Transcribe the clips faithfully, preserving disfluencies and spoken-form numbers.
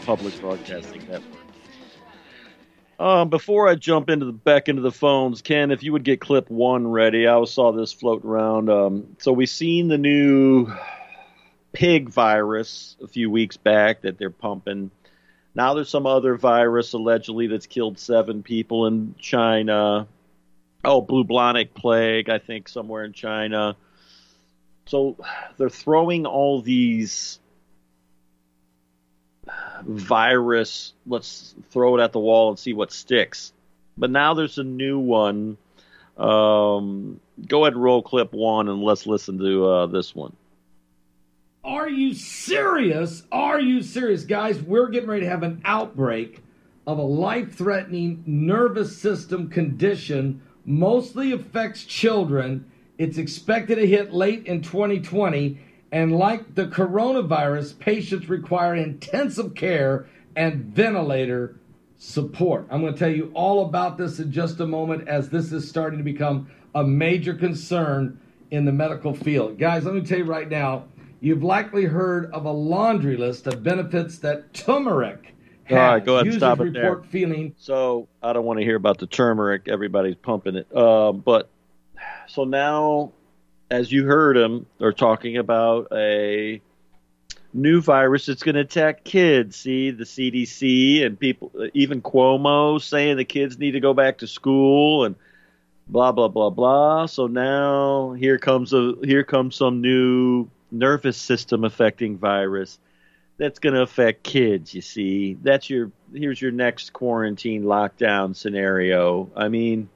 Public Broadcasting Network. Um, before I jump into the back into the phones, Ken, if you would get clip one ready, I saw this floating around. Um, so we seen the new pig virus a few weeks back that they're pumping. Now there's some other virus allegedly that's killed seven people in China. Oh, bubonic plague, I think, somewhere in China. So they're throwing all these virus, let's throw it at the wall and see what sticks. But now there's a new one. Um, go ahead and roll clip one and let's listen to uh, this one. Are you serious? Are you serious? Guys, we're getting ready to have an outbreak of a life-threatening nervous system condition, mostly affects children. It's expected to hit late in twenty twenty. And like the coronavirus, patients require intensive care and ventilator support. I'm going to tell you all about this in just a moment, as this is starting to become a major concern in the medical field. Guys, let me tell you right now, you've likely heard of a laundry list of benefits that turmeric has. All right, go ahead and Users stop it report there. Feeling. So I don't want to hear about the turmeric. Everybody's pumping it. Uh, but so now, as you heard them, they're talking about a new virus that's going to attack kids. See, the C D C and people, even Cuomo saying the kids need to go back to school and blah, blah, blah, blah. So now here comes a here comes some new nervous system affecting virus that's going to affect kids, you see. That's your here's your next quarantine lockdown scenario. I mean,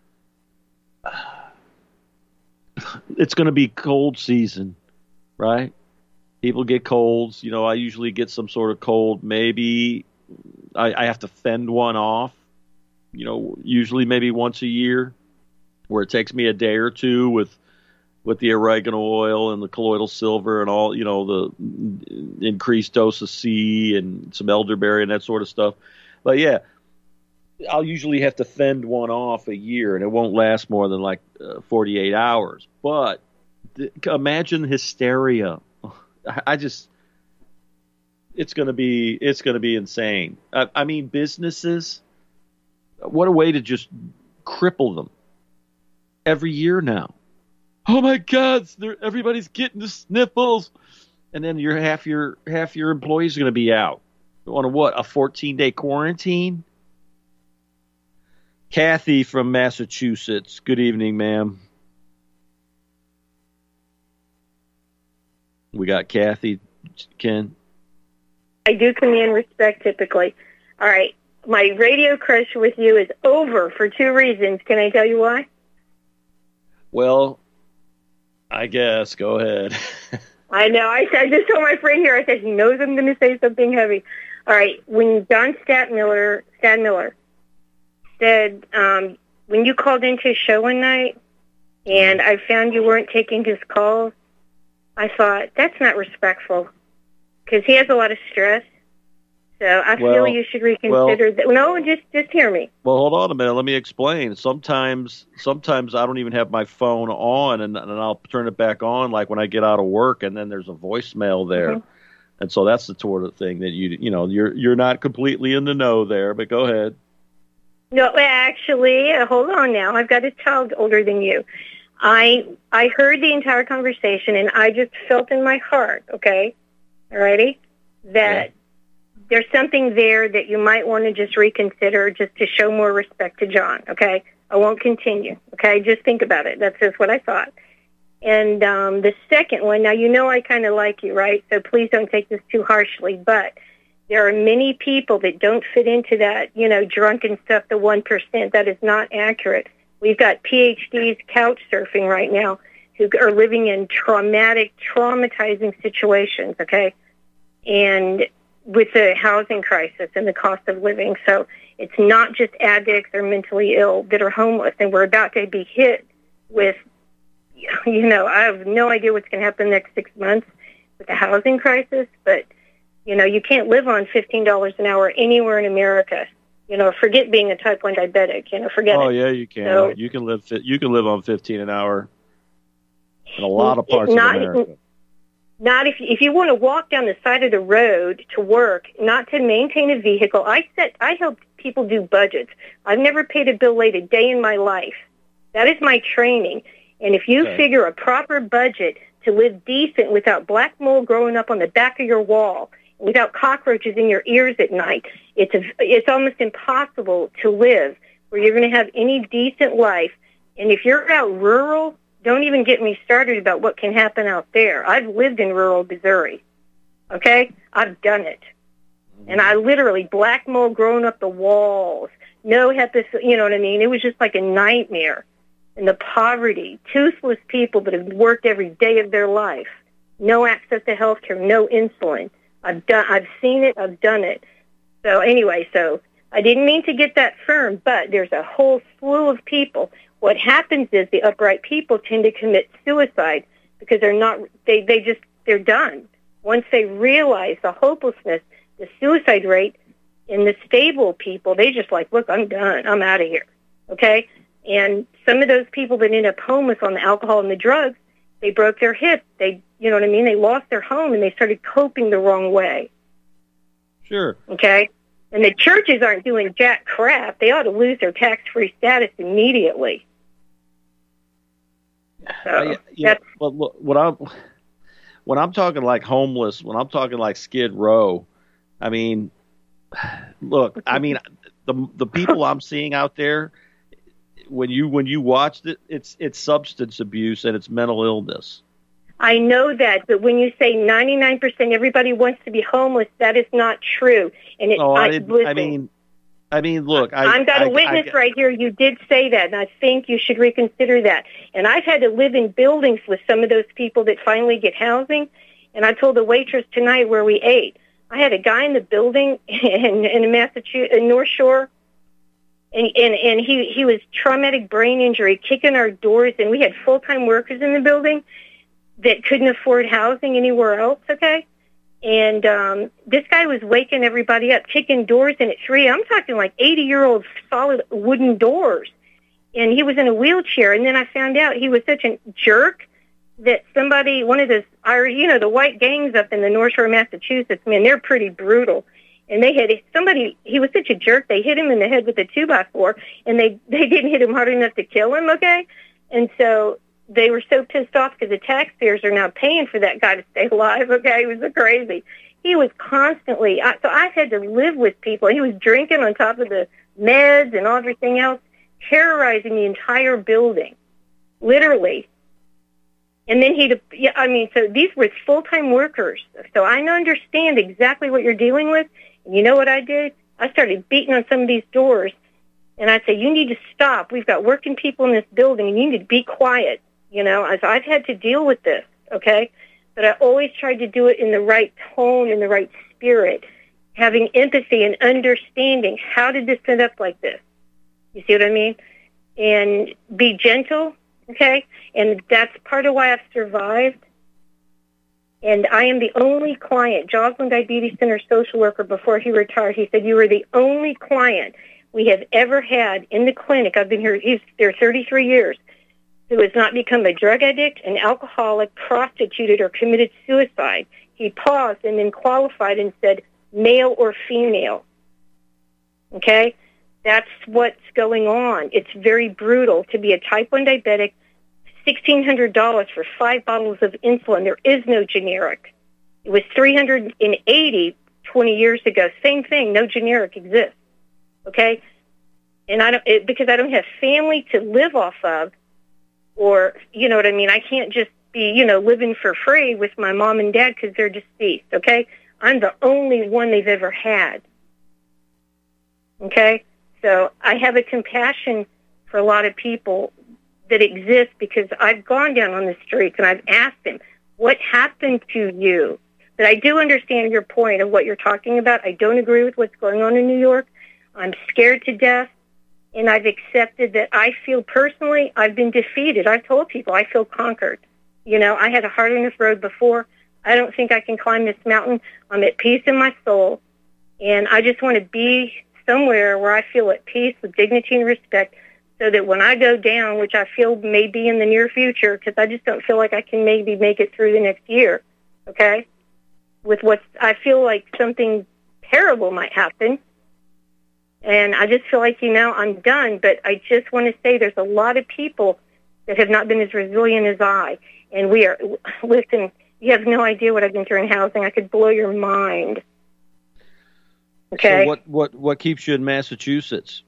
it's going to be cold season, right? People get colds. You know, I usually get some sort of cold. Maybe I, I have to fend one off, you know, usually maybe once a year, where it takes me a day or two with with the oregano oil and the colloidal silver and all, you know, the increased dose of C and some elderberry and that sort of stuff. But yeah, I'll usually have to fend one off a year, and it won't last more than like uh, forty-eight hours. But th- imagine hysteria. I, I just, it's going to be, it's going to be insane. I, I mean, businesses, what a way to just cripple them every year now. Oh my God, everybody's getting the sniffles. And then your half your half your employees are going to be out on a what, a fourteen day quarantine? Kathy from Massachusetts. Good evening, ma'am. We got Kathy. Ken? I do command respect typically. All right. My radio crush with you is over for two reasons. Can I tell you why? Well, I guess. Go ahead. I know. I, I just told my friend here, I said, he knows I'm going to say something heavy. All right. When John Stadtmiller, Stadtmiller said, um, when you called into his show one night and I found you weren't taking his calls, I thought, that's not respectful, because he has a lot of stress. So I well, feel you should reconsider well, that. No, just just hear me. Well, hold on a minute. Let me explain. Sometimes sometimes I don't even have my phone on, and, and I'll turn it back on like when I get out of work, and then there's a voicemail there. Mm-hmm. And so that's the sort of thing that you you know, you're you're not completely in the know there, but go ahead. No, actually, uh, hold on now. I've got a child older than you. I I heard the entire conversation, and I just felt in my heart, okay, all righty, that yeah. there's something there that you might want to just reconsider just to show more respect to John, okay? I won't continue, okay? Just think about it. That's just what I thought. And um, the second one, now you know I kind of like you, right? So please don't take this too harshly, but there are many people that don't fit into that, you know, drunken stuff, the one percent. That is not accurate. We've got P H Ds couch surfing right now who are living in traumatic, traumatizing situations, okay? And with the housing crisis and the cost of living. So it's not just addicts or mentally ill that are homeless, and we're about to be hit with, you know, I have no idea what's going to happen the next six months with the housing crisis, but, you know, you can't live on fifteen dollars an hour anywhere in America. You know, forget being a type one diabetic, you know, forget oh, it. yeah, you can. So, you can live you can live on fifteen an hour in a lot of parts not, of America. Not if if you want to walk down the side of the road to work, not to maintain a vehicle. I set I help people do budgets. I've never paid a bill late a day in my life. That is my training. And if you okay. figure a proper budget to live decent without black mold growing up on the back of your wall, without cockroaches in your ears at night, it's a, it's almost impossible to live where you're going to have any decent life. And if you're out rural, don't even get me started about what can happen out there. I've lived in rural Missouri, okay? I've done it. And I literally, black mold growing up the walls, no hepatitis, you know what I mean? It was just like a nightmare. And the poverty, toothless people that have worked every day of their life, no access to health care, no insulin. I've done, I've seen it, I've done it. So anyway, so I didn't mean to get that firm, but there's a whole slew of people. What happens is the upright people tend to commit suicide because they're not, they, they just, they're done. Once they realize the hopelessness, the suicide rate in the stable people, they just like, look, I'm done. I'm out of here. Okay? And some of those people that end up homeless on the alcohol and the drugs, they broke their hip. They, you know what I mean? They lost their home and they started coping the wrong way. Sure. Okay? And the churches aren't doing jack crap. They ought to lose their tax-free status immediately. So, uh, yeah, but look, what I'm when I'm talking like homeless, when I'm talking like Skid Row, I mean, look, I mean the the people I'm seeing out there, when you when you watched it, it's it's substance abuse and it's mental illness. I know that, but when you say ninety-nine percent everybody wants to be homeless, that is not true. And it, oh, I, I, listen, I mean. I mean, look, I, I've got a I, witness I, right here. You did say that, and I think you should reconsider that. And I've had to live in buildings with some of those people that finally get housing. And I told the waitress tonight where we ate, I had a guy in the building in, in Massachusetts, in North Shore, and, and, and he, he was traumatic brain injury, kicking our doors, and we had full-time workers in the building that couldn't afford housing anywhere else, okay? And um, this guy was waking everybody up, kicking doors in at three. I'm talking like eighty-year-old solid wooden doors. And he was in a wheelchair. And then I found out he was such a jerk that somebody, one of those, you know, the white gangs up in the North Shore of Massachusetts, man, they're pretty brutal. And they had somebody, he was such a jerk, they hit him in the head with a two by four, and they, they didn't hit him hard enough to kill him, okay? And so they were so pissed off because the taxpayers are now paying for that guy to stay alive, okay? It was so crazy. He was constantly, I, so I had to live with people. He was drinking on top of the meds and everything else, terrorizing the entire building, literally. And then he'd, yeah, I mean, so these were full-time workers. So I understand exactly what you're dealing with. And you know what I did? I started beating on some of these doors. And I'd say, you need to stop. We've got working people in this building, and you need to be quiet. You know, as I've had to deal with this, okay? But I always tried to do it in the right tone, in the right spirit, having empathy and understanding. How did this end up like this? You see what I mean? And be gentle, okay? And that's part of why I've survived. And I am the only client, Joslin Diabetes Center social worker, before he retired, he said, you were the only client we have ever had in the clinic. I've been here, he's there thirty-three years, who has not become a drug addict, an alcoholic, prostituted, or committed suicide. He paused and then qualified and said, male or female. Okay? That's what's going on. It's very brutal to be a type one diabetic, sixteen hundred dollars for five bottles of insulin. There is no generic. It was three hundred eighty dollars twenty years ago. Same thing, no generic exists. Okay? And I don't, it, because I don't have family to live off of, or, you know what I mean, I can't just be, you know, living for free with my mom and dad because they're deceased, okay? I'm the only one they've ever had, okay? So I have a compassion for a lot of people that exist because I've gone down on the streets and I've asked them, what happened to you? But I do understand your point of what you're talking about. I don't agree with what's going on in New York. I'm scared to death. And I've accepted that I feel personally I've been defeated. I've told people I feel conquered. You know, I had a hard enough road before. I don't think I can climb this mountain. I'm at peace in my soul. And I just want to be somewhere where I feel at peace with dignity and respect so that when I go down, which I feel may be in the near future, because I just don't feel like I can maybe make it through the next year, okay, with what I feel like something terrible might happen. And I just feel like, you know, I'm done. But I just want to say there's a lot of people that have not been as resilient as I. And we are, listen, you have no idea what I've been through in housing. I could blow your mind. Okay? So what, what, what keeps you in Massachusetts?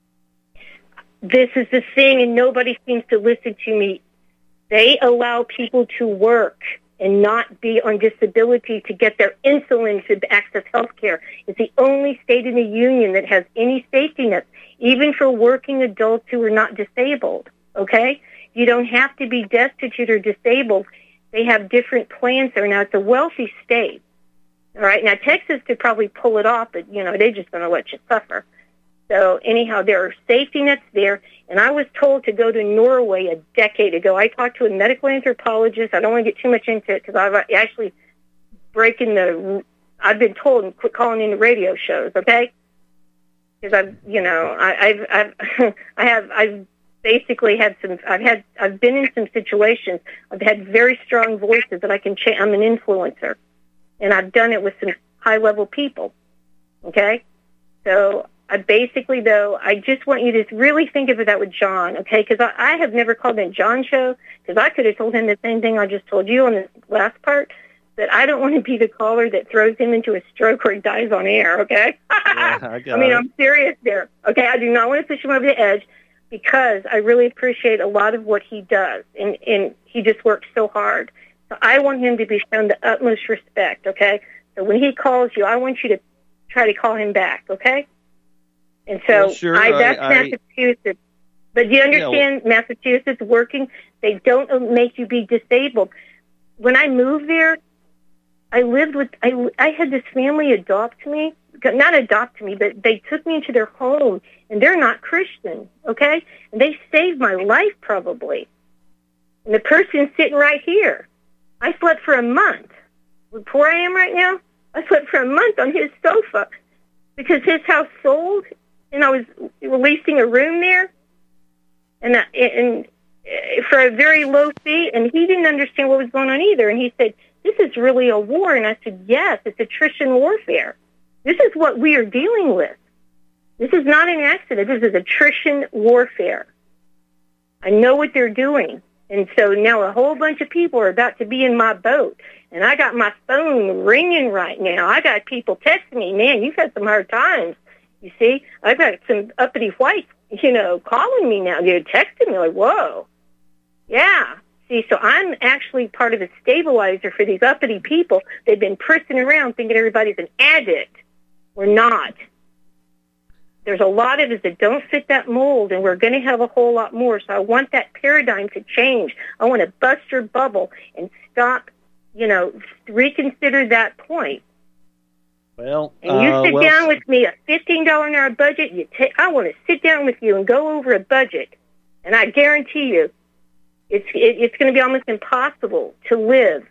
This is the thing, and nobody seems to listen to me. They allow people to work and not be on disability to get their insulin to access health care. It's the only state in the union that has any safety nets, even for working adults who are not disabled, okay? You don't have to be destitute or disabled. They have different plans there. Now, it's a wealthy state, all right? Now, Texas could probably pull it off, but, you know, they're just going to let you suffer. So, anyhow, there are safety nets there, and I was told to go to Norway a decade ago. I talked to a medical anthropologist. I don't want to get too much into it because I've actually breaking the, I've been told and quit calling in the radio shows, okay? Because I've, you know, I, I've, I've, I have, I've basically had some, I've had, I've been in some situations. I've had very strong voices that I can change. I'm an influencer, and I've done it with some high-level people, okay? So, I basically, though, I just want you to really think of that with John, okay? Because I, I have never called in John's show, because I could have told him the same thing I just told you on the last part, that I don't want to be the caller that throws him into a stroke or he dies on air, okay? Yeah, I, got I mean, it. I'm serious there, okay? I do not want to push him over the edge because I really appreciate a lot of what he does, and, and he just works so hard. So I want him to be shown the utmost respect, okay? So when he calls you, I want you to try to call him back, okay? And so well, sure, I, that's I, Massachusetts. But do you understand, yeah, well, Massachusetts working, they don't make you be disabled. When I moved there, I lived with, I, I had this family adopt me, not adopt me, but they took me into their home, and they're not Christian, okay? And they saved my life probably. And the person's sitting right here. I slept for a month. Where poor I am right now, I slept for a month on his sofa because his house sold. And I was leasing a room there, and uh, and uh, for a very low fee, and he didn't understand what was going on either. And he said, "This is really a war." And I said, "Yes, it's attrition warfare. This is what we are dealing with. This is not an accident. This is attrition warfare. I know what they're doing." And so now a whole bunch of people are about to be in my boat, and I got my phone ringing right now. I got people texting me, "Man, you've had some hard times." You see, I've got some uppity whites, you know, calling me now. They're texting me like, whoa. Yeah. See, so I'm actually part of a stabilizer for these uppity people. They've been prissing around thinking everybody's an addict. We're not. There's a lot of us that don't fit that mold, and we're going to have a whole lot more. So I want that paradigm to change. I want to bust your bubble and stop, you know, reconsider that point. Well, and you uh, sit well, down with me, a fifteen dollars an hour budget. You ta- I want to sit down with you and go over a budget, and I guarantee you, it's it, it's going to be almost impossible to live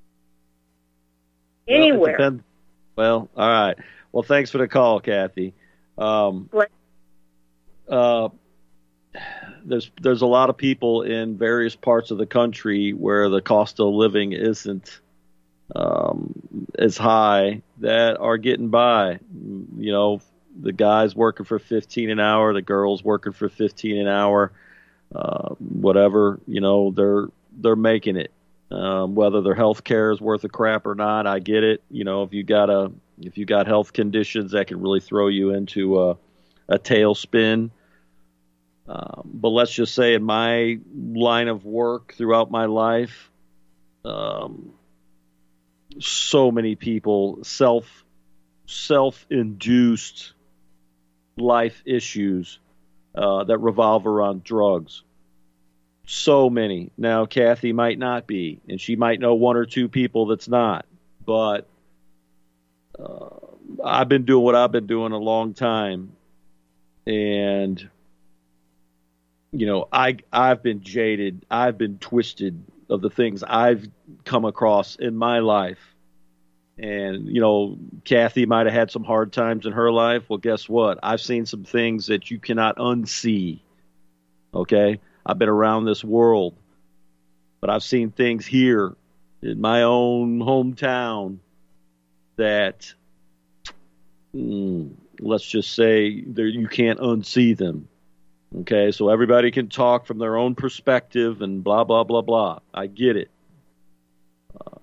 anywhere. Well, well, all right. Well, thanks for the call, Kathy. Um, what? Uh, there's there's a lot of people in various parts of the country where the cost of living isn't um, as high that are getting by. You know, the guys working for fifteen an hour, the girls working for fifteen an hour, uh, whatever, you know, they're, they're making it. Um, whether their health care is worth a crap or not, I get it. You know, if you got a, if you got health conditions that can really throw you into a, a tailspin. Um, but let's just say in my line of work throughout my life, um, so many people self self-induced life issues uh, that revolve around drugs. So many. Now, Kathy might not be, and she might know one or two people that's not. But uh, I've been doing what I've been doing a long time, and you know, I I've been jaded. I've been twisted of the things I've come across in my life. And, you know, Kathy might have had some hard times in her life. Well, guess what? I've seen some things that you cannot unsee. Okay? I've been around this world, but I've seen things here in my own hometown that, mm, let's just say, there you can't unsee them. Okay, so everybody can talk from their own perspective and blah, blah, blah, blah. I get it. Uh,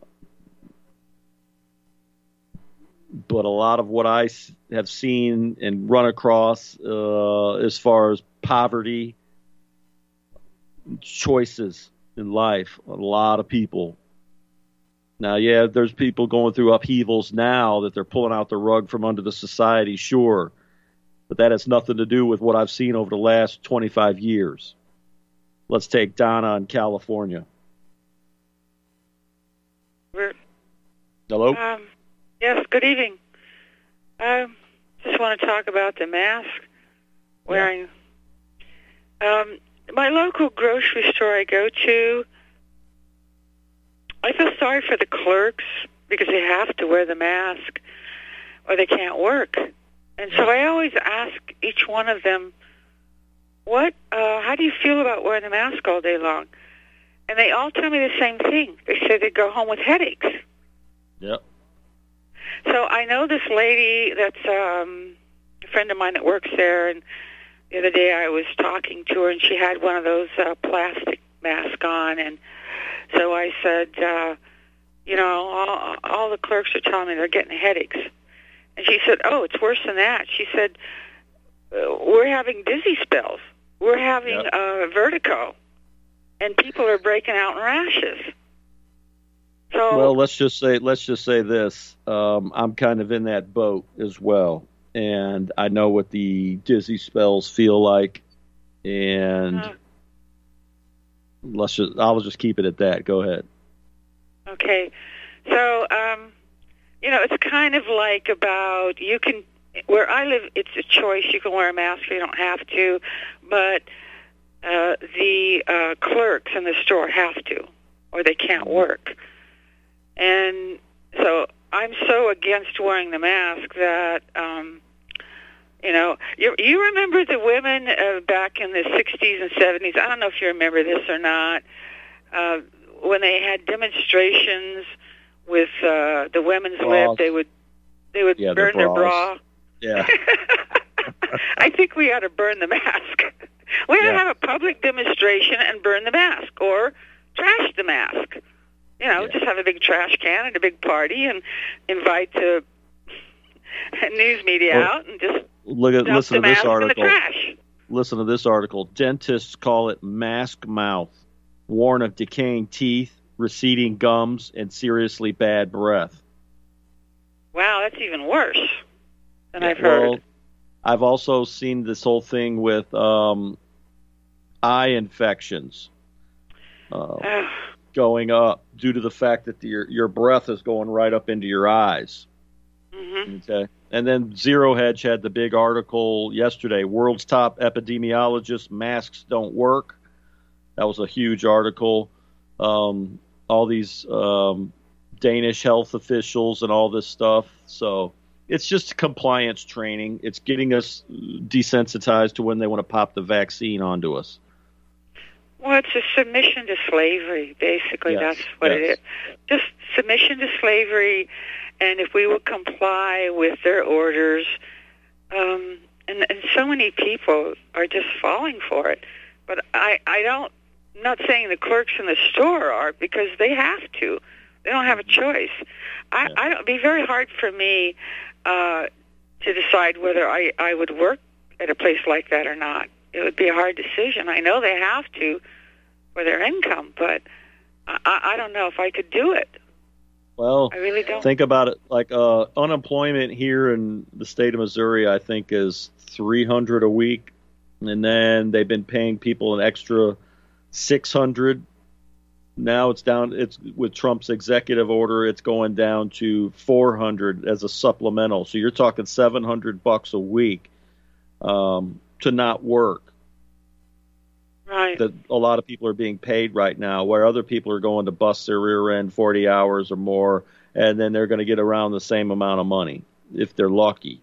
but a lot of what I have seen and run across uh, as far as poverty, choices in life, a lot of people. Now, yeah, there's people going through upheavals now that they're pulling out the rug from under the society, sure. But that has nothing to do with what I've seen over the last twenty-five years. Let's take Donna in California. We're, Hello? Um, yes, good evening. I just want to talk about the mask wearing. Yeah. Um, my local grocery store I go to, I feel sorry for the clerks because they have to wear the mask or they can't work. And so I always ask each one of them, "What? Uh, how do you feel about wearing the mask all day long?" And they all tell me the same thing. They say they go home with headaches. Yep. So I know this lady that's um, a friend of mine that works there, and the other day I was talking to her, and she had one of those uh, plastic masks on, and so I said, uh, you know, all, all the clerks are telling me they're getting headaches. And she said, oh, it's worse than that. She said, uh, we're having dizzy spells. We're having yep. uh, vertigo. And people are breaking out in rashes. So, well, let's just say let's just say this. Um, I'm kind of in that boat as well. And I know what the dizzy spells feel like. And uh, let's just I'll just keep it at that. Go ahead. Okay. So, um, you know, it's kind of like about, you can, where I live, it's a choice. You can wear a mask, you don't have to. But uh, the uh, clerks in the store have to, or they can't work. And so I'm so against wearing the mask that, um, you know, you, you remember the women uh, back in the sixties and seventies, I don't know if you remember this or not, uh, when they had demonstrations with uh, the women's bras. lib, they would they would yeah, burn their bra. Yeah. I think we ought to burn the mask. We ought yeah. to have a public demonstration and burn the mask, or trash the mask. You know, yeah. just have a big trash can and a big party, and invite the news media well, out and just look at dump listen the to this mask article. in the trash. Listen to this article. Dentists call it mask mouth. Warn of decaying teeth, receding gums, and seriously bad breath. Wow, that's even worse than yeah, I've heard. Well, I've also seen this whole thing with um, eye infections uh, going up due to the fact that the, your your breath is going right up into your eyes. Mm-hmm. Okay, and then Zero Hedge had the big article yesterday. World's top epidemiologists: masks don't work. That was a huge article. Um, all these um, Danish health officials and all this stuff. So it's just compliance training. It's getting us desensitized to when they want to pop the vaccine onto us. Well, it's a submission to slavery, basically. Yes, That's what yes. it is. Just submission to slavery, and if we will comply with their orders, um, and, and so many people are just falling for it. But I, I don't, I'm not saying the clerks in the store are, because they have to. They don't have a choice. I, yeah. I don't, it'd be very hard for me uh, to decide whether I, I would work at a place like that or not. It would be a hard decision. I know they have to for their income, but I, I don't know if I could do it. Well, I really don't. Think about it. Like uh, unemployment here in the state of Missouri, I think, is three hundred a week. And then they've been paying people an extra six hundred. Now it's down. It's with Trump's executive order. It's going down to four hundred as a supplemental. So you're talking seven hundred bucks a week um, to not work. Right. That a lot of people are being paid right now, where other people are going to bust their rear end forty hours or more, and then they're going to get around the same amount of money if they're lucky.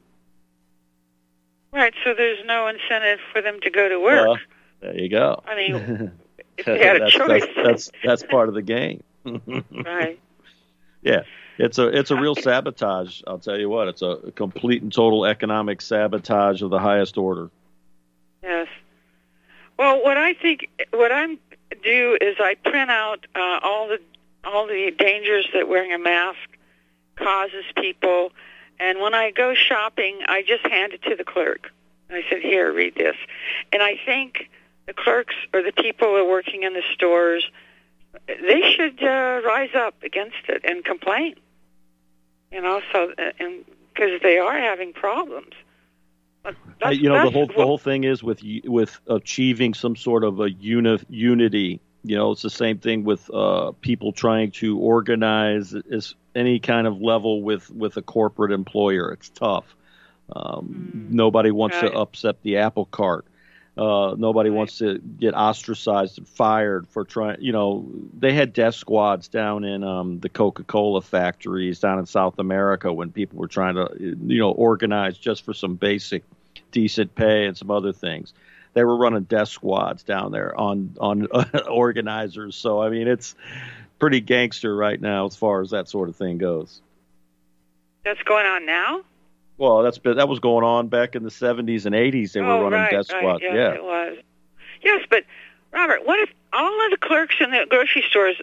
Right, so there's no incentive for them to go to work. Well, there you go. I mean, if they had a that's, choice. That's, that's, that's part of the game. Right. Yeah, it's a it's a real sabotage. I'll tell you what, it's a complete and total economic sabotage of the highest order. Yes. Well, what I think, what I do is I print out uh, all the all the dangers that wearing a mask causes people, and when I go shopping, I just hand it to the clerk. I said, "Here, read this," and I think the clerks or the people who are working in the stores, they should uh, rise up against it and complain. You know, so and because they are having problems. That's, you know, the that's whole what, the whole thing is with with achieving some sort of a uni, unity. You know, it's the same thing with uh, people trying to organize as any kind of level with, with a corporate employer. It's tough. Um, mm. Nobody wants right. to upset the apple cart. Uh, nobody right. wants to get ostracized and fired for trying. You know, they had death squads down in um, the Coca-Cola factories down in South America when people were trying to, you know, organize just for some basic decent pay and some other things. They were running death squads down there on on uh, organizers. So I mean, it's pretty gangster right now as far as that sort of thing goes. That's going on now? Well, that's that was going on back in the seventies and eighties. They oh, were running right, death squads. Right. Yes, yeah, it was. Yes, but Robert, what if all of the clerks in the grocery stores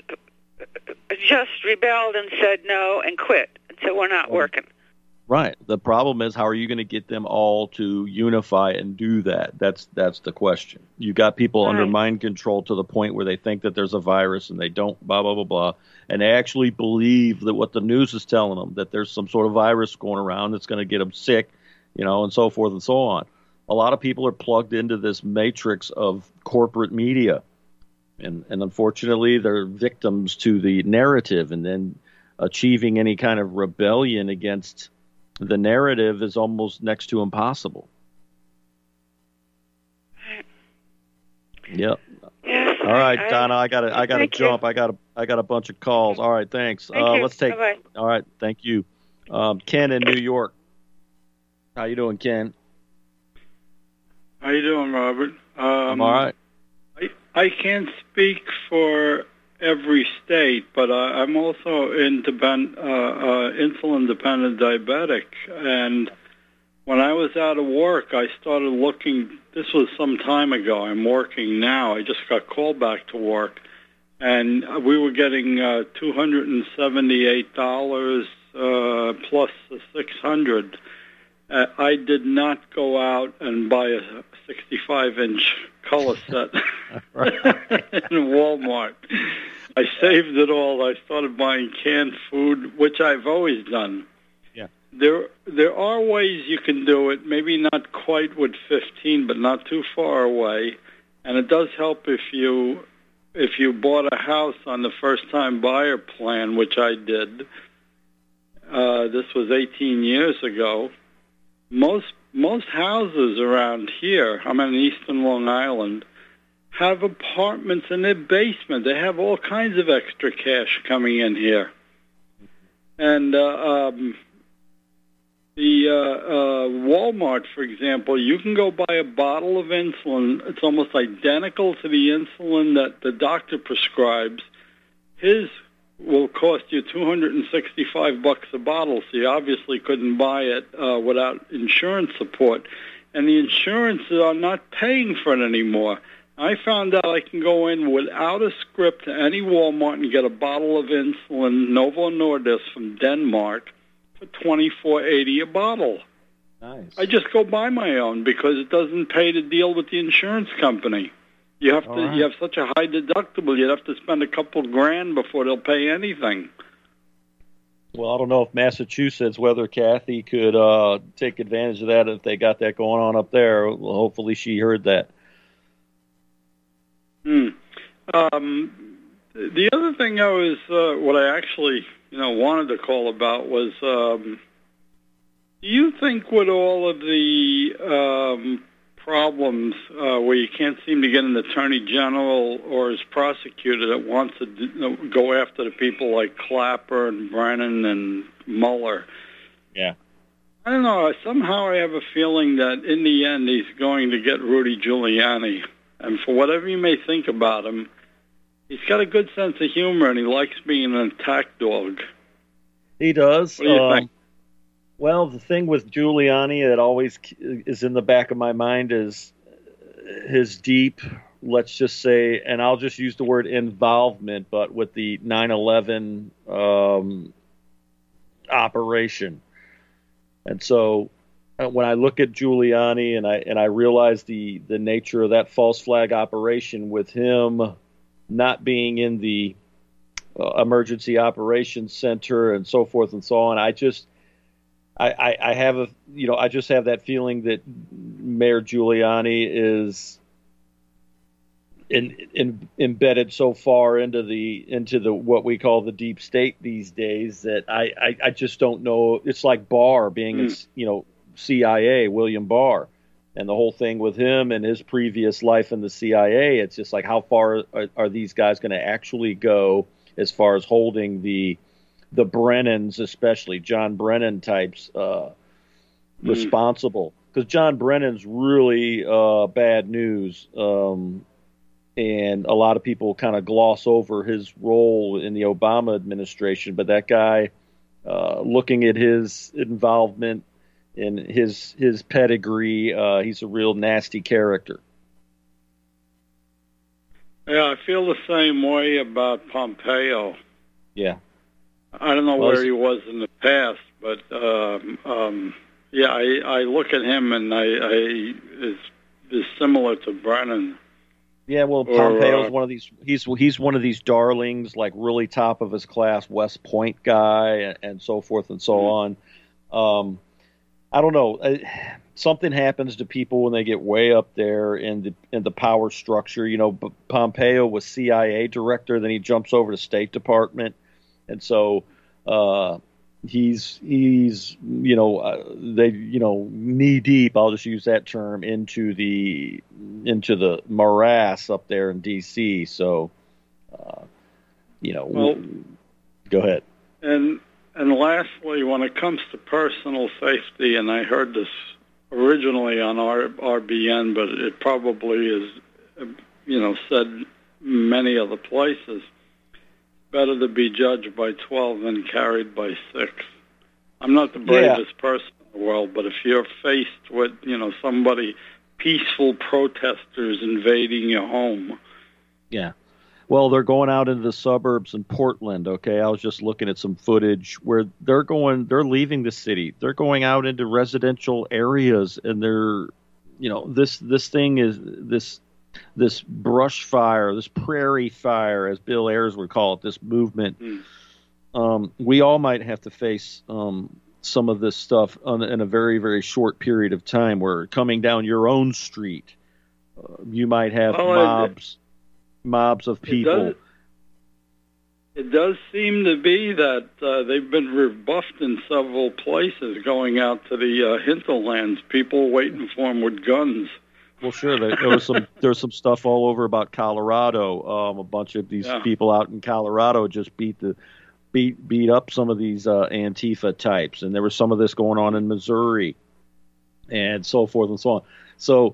just rebelled and said no and quit and said we're not working? Right. The problem is, how are you going to get them all to unify and do that? That's that's the question. You got people right. under mind control to the point where they think that there's a virus and they don't, blah, blah, blah, blah. And they actually believe that what the news is telling them, that there's some sort of virus going around that's going to get them sick, you know, and so forth and so on. A lot of people are plugged into this matrix of corporate media. And, and unfortunately, they're victims to the narrative, and then achieving any kind of rebellion against the narrative is almost next to impossible. Yep. Yes, All right, I, Donna, I got to I got to jump. You. I got I got a bunch of calls. All right, thanks. Thank uh, you. Let's take. Bye-bye. All right, thank you. Um, Ken in New York. How you doing, Ken? How you doing, Robert? Um, I'm all right. I I can't speak for every state, but I, I'm also independent, uh, uh, insulin-dependent diabetic, and when I was out of work, I started looking. This was some time ago. I'm working now. I just got called back to work, and we were getting uh, two hundred seventy-eight dollars uh, plus the six hundred dollars. Uh, I did not go out and buy a sixty-five inch color set in Walmart. I saved it all. I started buying canned food, which I've always done. Yeah. There there are ways you can do it, maybe not quite with fifteen, but not too far away. And it does help if you if you bought a house on the first-time buyer plan, which I did. Uh, this was eighteen years ago. Most most houses around here, I'm in Eastern Long Island, have apartments in their basement. They have all kinds of extra cash coming in here. And uh, um, the uh, uh, Walmart, for example, you can go buy a bottle of insulin. It's almost identical to the insulin that the doctor prescribes. His will cost you two hundred sixty-five bucks a bottle, so you obviously couldn't buy it uh, without insurance support. And the insurances are not paying for it anymore. I found out I can go in without a script to any Walmart and get a bottle of insulin, Novo Nordisk from Denmark, for twenty-four eighty a bottle. Nice. I just go buy my own because it doesn't pay to deal with the insurance company. You have to. Right. You have such a high deductible. You'd have to spend a couple grand before they'll pay anything. Well, I don't know if Massachusetts, whether Kathy could uh, take advantage of that if they got that going on up there. Well, hopefully she heard that. Hmm. Um, the other thing I was, uh, what I actually, you know, wanted to call about was, um, do you think with all of the um, problems uh, where you can't seem to get an attorney general or as prosecutor that wants to you know, go after the people like Clapper and Brennan and Mueller? Yeah. I don't know. Somehow I have a feeling that in the end he's going to get Rudy Giuliani. And for whatever you may think about him, he's got a good sense of humor, and he likes being an attack dog. He does. What do you um, think? Well, the thing with Giuliani that always is in the back of my mind is his deep, let's just say, and I'll just use the word involvement, but with the nine eleven um, operation. And so uh, when I look at Giuliani and I and I realize the, the nature of that false flag operation with him not being in the uh, emergency operations center and so forth and so on, I just I, I, I have a you know I just have that feeling that Mayor Giuliani is in, in, embedded so far into the into the what we call the deep state these days that I, I, I just don't know. It's like Barr being mm. in, you know C I A, William Barr, and the whole thing with him and his previous life in the C I A. It's just like how far are, are these guys going to actually go as far as holding the the Brennans, especially John Brennan types, uh, mm. responsible, because John Brennan's really uh, bad news, um, and a lot of people kind of gloss over his role in the Obama administration. But that guy, uh, looking at his involvement in his his pedigree, uh, he's a real nasty character. Yeah, I feel the same way about Pompeo. Yeah. I don't know well, where he was in the past, but um, um, yeah, I, I look at him and I, I is is similar to Brennan. Yeah, well, Pompeo's uh, one of these. He's he's one of these darlings, like really top of his class West Point guy, and, and so forth and so mm-hmm. on. Um, I don't know. Uh, something happens to people when they get way up there in the in the power structure. You know, Pompeo was C I A director, then he jumps over to State Department. And so uh, he's he's you know uh, they you know knee deep. I'll just use that term into the into the morass up there in D C. So uh, you know, well, go ahead. And and lastly, when it comes to personal safety, and I heard this originally on R B N, but it probably is you know said many other places. Better to be judged by twelve than carried by six. I'm not the bravest yeah. person in the world, but if you're faced with, you know, somebody, peaceful protesters invading your home. Yeah. Well, they're going out into the suburbs in Portland, okay? I was just looking at some footage where they're going, they're leaving the city. They're going out into residential areas, and they're, you know, this, this thing is, this, this brush fire, this prairie fire, as Bill Ayers would call it, this movement, mm. um, we all might have to face um, some of this stuff on, in a very, very short period of time, where coming down your own street, uh, you might have oh, mobs, it, mobs of people. It does, it does seem to be that uh, they've been rebuffed in several places going out to the uh, hinterlands, people waiting for them with guns. Well, sure. There, there was some there was some stuff all over about Colorado. Um, a bunch of these yeah. people out in Colorado just beat the beat beat up some of these uh, Antifa types, and there was some of this going on in Missouri, and so forth and so on. So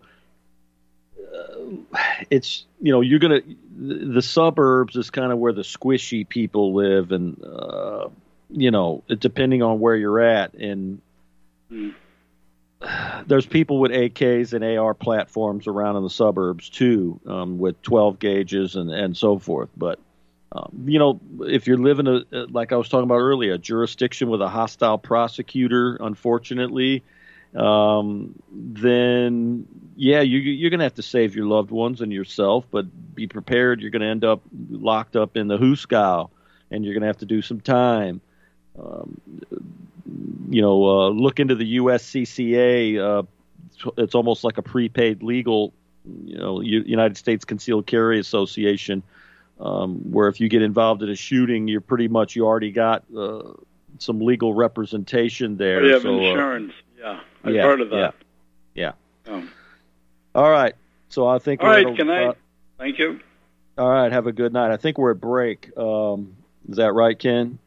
uh, it's you know you're gonna the suburbs is kind of where the squishy people live, and uh, you know depending on where you're at and. Mm. There's people with A Ks and A R platforms around in the suburbs too, um, with twelve gauges and, and so forth. But um, you know, if you're living a like I was talking about earlier, a jurisdiction with a hostile prosecutor, unfortunately, um, then yeah, you, you're going to have to save your loved ones and yourself. But be prepared; you're going to end up locked up in the Huskow, and you're going to have to do some time. Um, you know, uh, look into the U S C C A. Uh, it's almost like a prepaid legal, you know, U- United States Concealed Carry Association, um, where if you get involved in a shooting, you're pretty much, you already got uh, some legal representation there. You have so, insurance. Uh, yeah, I've yeah, heard of that. Yeah. yeah. Oh. All right. So I think All we're right, gonna, good night. Uh, Thank you. All right, have a good night. I think we're at break. Um, is that right, Ken?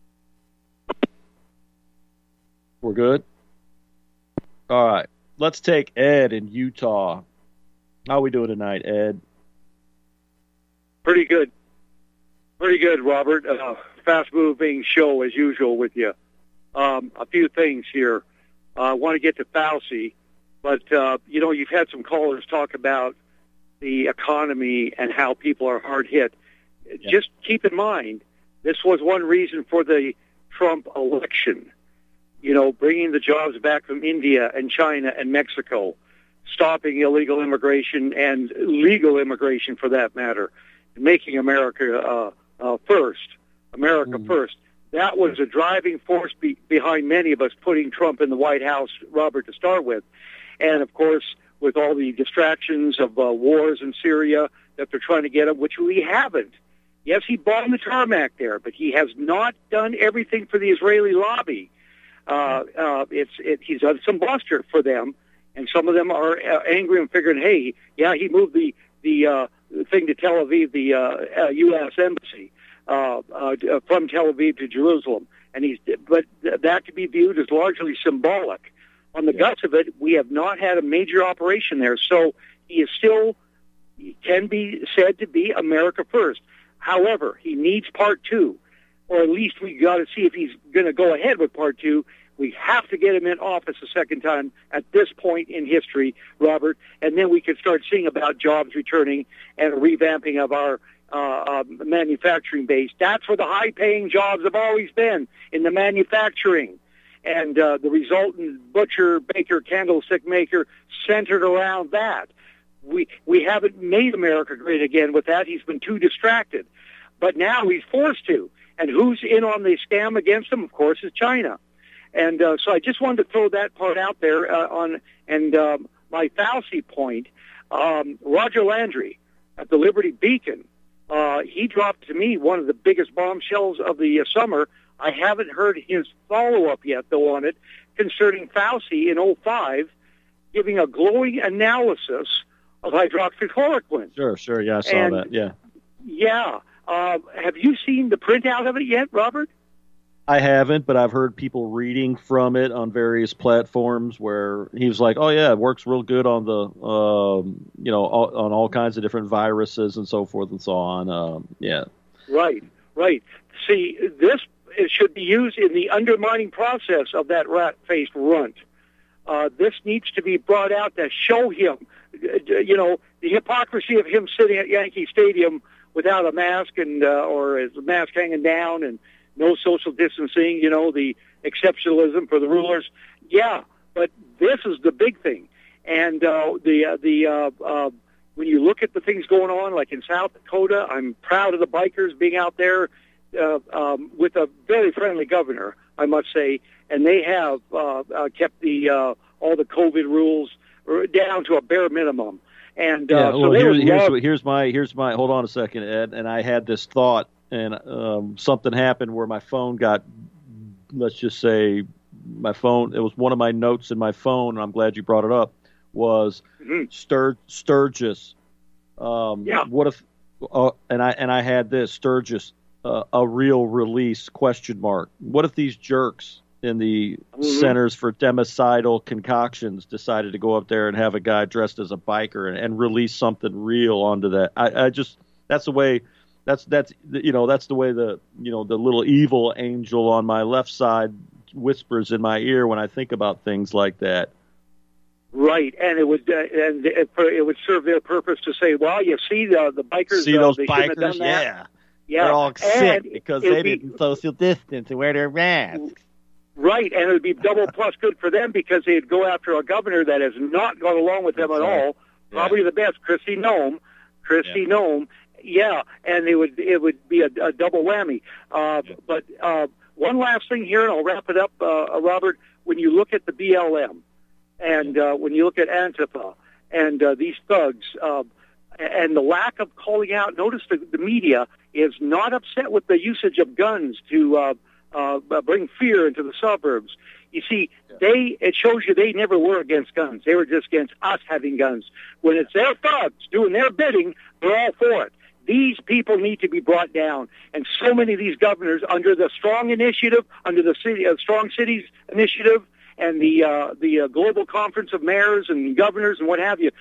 We're good? All right. Let's take Ed in Utah. How are we doing tonight, Ed? Pretty good. Pretty good, Robert. Uh, fast-moving show as usual with you. Um, a few things here. Uh, I want to get to Fauci, but, uh, you know, you've had some callers talk about the economy and how people are hard hit. Yeah. Just keep in mind, this was one reason for the Trump election. You know, bringing the jobs back from India and China and Mexico, stopping illegal immigration and legal immigration for that matter, making America uh, uh, first, America mm. first. That was a driving force be- behind many of us putting Trump in the White House, Robert, to start with. And, of course, with all the distractions of uh, wars in Syria that they're trying to get him, which we haven't. Yes, he bombed the tarmac there, but he has not done everything for the Israeli lobby. Uh, uh, it's it, he's done some bluster for them, and some of them are uh, angry and figuring, hey, yeah, he moved the the uh, thing to Tel Aviv, the uh, uh, U S embassy, uh, uh, from Tel Aviv to Jerusalem, and he's but that could be viewed as largely symbolic. On the yeah. guts of it, we have not had a major operation there, so he is still he can be said to be America first. However, he needs part two, or at least we got to see if he's going to go ahead with part two. We have to get him in office a second time at this point in history, Robert, and then we can start seeing about jobs returning and a revamping of our uh, uh, manufacturing base. That's where the high-paying jobs have always been, in the manufacturing. And uh, the resultant butcher, baker, candlestick maker centered around that. We we haven't made America great again with that. He's been too distracted. But now he's forced to. And who's in on the scam against him, of course, is China. And uh, so I just wanted to throw that part out there uh, on. And um, my Fauci point, um, Roger Landry at the Liberty Beacon, uh, he dropped to me one of the biggest bombshells of the uh, summer. I haven't heard his follow-up yet, though, on it, concerning Fauci in oh five, giving a glowing analysis of hydroxychloroquine. Sure, sure, yeah, I saw and, that, yeah. Yeah. Uh, have you seen the printout of it yet, Robert? I haven't, but I've heard people reading from it on various platforms where he was like, oh, yeah, it works real good on the, um, you know, all, on all kinds of different viruses and so forth and so on. Um, yeah. Right, right. See, this it should be used in the undermining process of that rat-faced runt. Uh, this needs to be brought out to show him, you know, the hypocrisy of him sitting at Yankee Stadium without a mask and uh, or his mask hanging down and no social distancing, you know, the exceptionalism for the rulers. Yeah, but this is the big thing. And uh, the uh, the uh, uh, when you look at the things going on, like in South Dakota, I'm proud of the bikers being out there uh, um, with a very friendly governor, I must say, and they have uh, uh, kept the uh, all the COVID rules down to a bare minimum. And uh, yeah, so well, they here's, would here's, love... here's my here's my hold on a second, Ed, and I had this thought, and um, something happened where my phone got, let's just say, my phone. It was one of my notes in my phone, and I'm glad you brought it up. Was mm-hmm. Stur- Sturgis? Um, yeah. What if? Uh, and I and I had this Sturgis, uh, a real release? Question mark. What if these jerks in the mm-hmm. Centers for Democidal Concoctions decided to go up there and have a guy dressed as a biker and, and release something real onto that? I, I just that's the way. That's that's you know that's the way the you know the little evil angel on my left side whispers in my ear when I think about things like that. Right, and it would uh, and it, it would serve their purpose to say, well, you see the the bikers. See those uh, they bikers, have done that. yeah, yeah, they're all and sick because they be, didn't social distance and wear their masks. Right, and it would be double plus good for them because they'd go after a governor that has not gone along with them That's at right. all. Probably yeah. the best, Kristi Noem. Kristi yeah. Noem. Yeah, and it would it would be a, a double whammy. Uh, yeah. But uh, one last thing here, and I'll wrap it up, uh, Robert. When you look at the B L M, and uh, when you look at Antifa and uh, these thugs, uh, and the lack of calling out, notice the, the media is not upset with the usage of guns to uh, uh, bring fear into the suburbs. You see, yeah. they it shows you they never were against guns. They were just against us having guns. When it's their thugs doing their bidding, they're all for it. These people need to be brought down, and so many of these governors, under the Strong Initiative, under the city, uh, Strong Cities Initiative, and the uh, the uh, Global Conference of Mayors and Governors and what have you,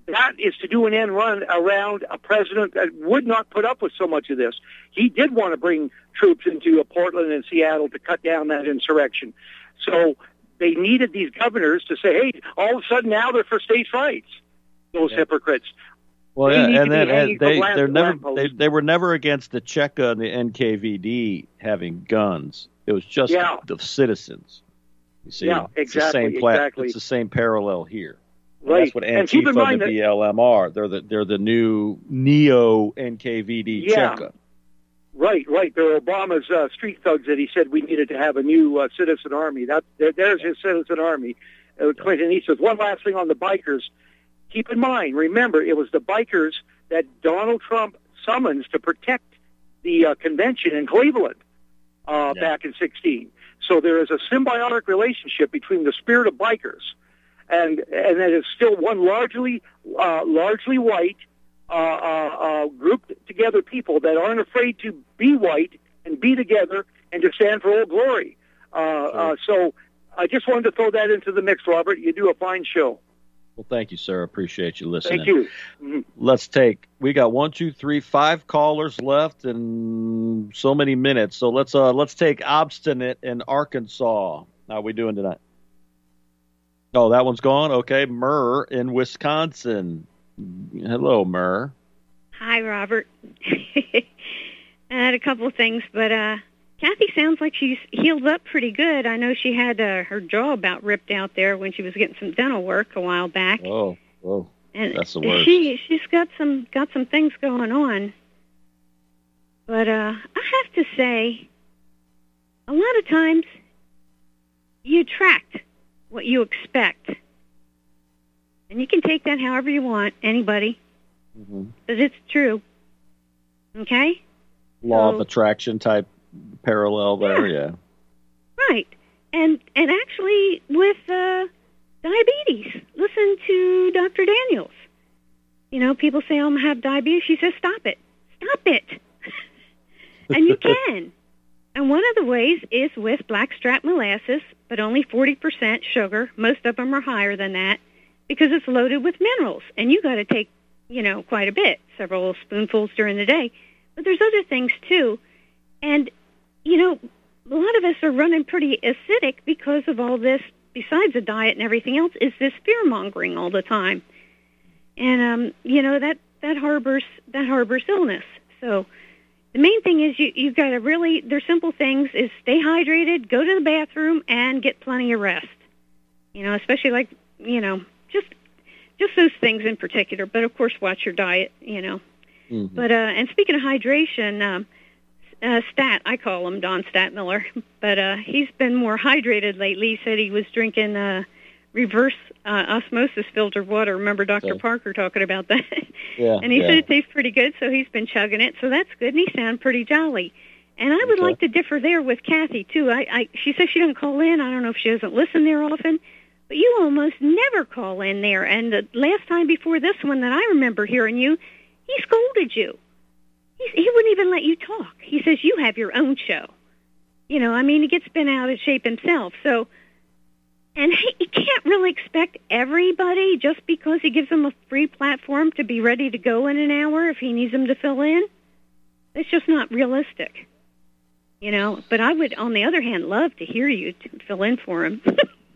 that is to do an end run around a president that would not put up with so much of this. He did want to bring troops into Portland and Seattle to cut down that insurrection. So they needed these governors to say, hey, all of a sudden now they're for states' rights, those yeah. hypocrites. Well, they yeah, and then and they land, they're never they, they were never against the Cheka and the N K V D having guns. It was just yeah. the citizens. You see, yeah, exactly, it's the same pla- exactly. It's the same parallel here. Right. That's what Antifa and the B L M are. They're the they're the new neo N K V D yeah. Cheka. Right, right. They're Obama's uh, street thugs that he said we needed to have a new uh, citizen army. That there, there's his citizen army. Uh, Clinton Eastwood. One last thing on the bikers. Keep in mind, remember, it was the bikers that Donald Trump summons to protect the uh, convention in Cleveland uh, yeah. back in sixteen. So there is a symbiotic relationship between the spirit of bikers and and that is still one largely uh, largely white. Uh, uh, uh, grouped together people that aren't afraid to be white and be together and to stand for Old Glory. Uh, sure. uh, so I just wanted to throw that into the mix, Robert. You do a fine show. Well, thank you, sir. Appreciate you listening. Thank you. Mm-hmm. Let's take, we got one, two, three, five callers left and so many minutes. So let's uh let's take Obstinate in Arkansas. How are we doing tonight? Oh, that one's gone? Okay. Murr in Wisconsin. Hello, Murr. Hi, Robert. I had a couple of things, but uh, Kathy sounds like she's healed up pretty good. I know she had uh, her jaw about ripped out there when she was getting some dental work a while back. Oh, oh, and that's the worst. She she's got some got some things going on, but uh, I have to say, a lot of times you attract what you expect. And you can take that however you want, anybody, mm-hmm. but it's true. Okay? Law so, of attraction type parallel there, yeah. yeah. Right. And and actually with uh, diabetes, listen to Doctor Daniels. You know, people say, I'm going to have diabetes. She says, stop it. Stop it. And you can. And one of the ways is with blackstrap molasses, but only forty percent sugar. Most of them are higher than that. Because it's loaded with minerals, and you got to take, you know, quite a bit, several spoonfuls during the day. But there's other things too, and you know, a lot of us are running pretty acidic because of all this. Besides the diet and everything else, is this fear mongering all the time, and um, you know that that harbors that harbors illness. So the main thing is you you've got to really. There's simple things: is stay hydrated, go to the bathroom, and get plenty of rest. You know, especially like you know. Just, just those things in particular. But of course, watch your diet. You know. Mm-hmm. But uh, and speaking of hydration, um, uh, Stat, I call him Don Statmiller, but uh, he's been more hydrated lately. He said he was drinking uh, reverse uh, osmosis filtered water. Remember Doctor Okay. Parker talking about that? Yeah. And he yeah. said it tastes pretty good, so he's been chugging it. So that's good, and he sounded pretty jolly. And I would Okay. like to differ there with Kathy too. I, I she says she doesn't call in. I don't know if she doesn't listen there often. But you almost never call in there. And the last time before this one that I remember hearing you, he scolded you. He, he wouldn't even let you talk. He says, you have your own show. You know, I mean, he gets bent out of shape himself. So, and he, he can't really expect everybody just because he gives them a free platform to be ready to go in an hour if he needs them to fill in. It's just not realistic. You know, but I would, on the other hand, love to hear you to fill in for him.